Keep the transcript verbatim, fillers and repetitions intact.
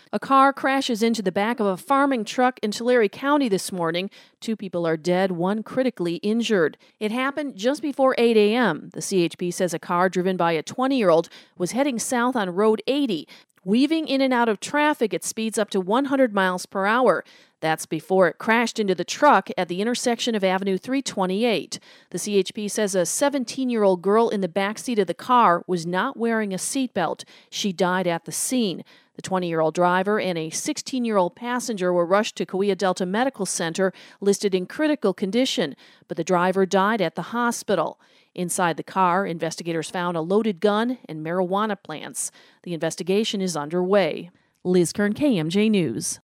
A car crashes into the back of a farming truck in Tulare County this morning. Two people are dead, one critically injured. It happened just before eight a.m. The C H P says a car driven by a twenty-year-old was heading south on Road eighty. Weaving in and out of traffic at speeds up to one hundred miles per hour. That's before it crashed into the truck at the intersection of Avenue three twenty-eight. The C H P says a seventeen-year-old girl in the backseat of the car was not wearing a seatbelt. She died at the scene. The twenty-year-old driver and a sixteen-year-old passenger were rushed to Kaweah Delta Medical Center, listed in critical condition, but the driver died at the hospital. Inside the car, investigators found a loaded gun and marijuana plants. The investigation is underway. Liz Kern, K M J News.